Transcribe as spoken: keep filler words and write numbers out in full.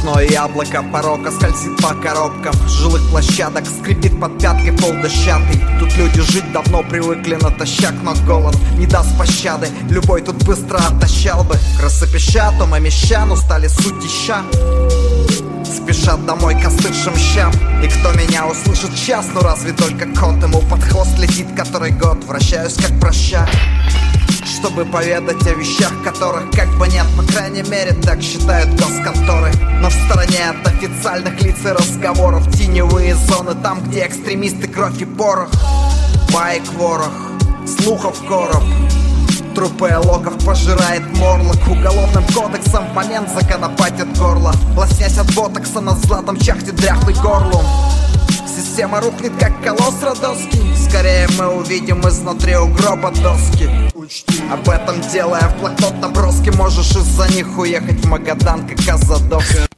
Сплошное яблоко порока скользит по коробкам жилых площадок, скрипит под пяткой пол дощатый. Тут люди жить давно привыкли натощак, но голод не даст пощады, любой тут быстро отощал бы. Крысы пищат, ума мещан, устали сутища, спешат домой к остывшим щам. И кто меня услышит час, ну разве только кот, ему под хвост летит который год. Вращаюсь как проща, чтобы поведать о вещах, которых как бы нет, по крайней мере так считают госконторы. Но в стороне от официальных лиц и разговоров теневые зоны, там где экстремисты, кровь и порох, баек ворох, слухов короб. Трупы локов пожирает морлок, уголовным кодексом момент законопатит горло. Лоснясь от ботокса на златом чахнет дряхлый горлом. Система рухнет как колосс родоский, скорее мы увидим изнутри у гроба доски. Об этом делая в блокнот наброски, можешь из-за них уехать в Магадан как Казадовский.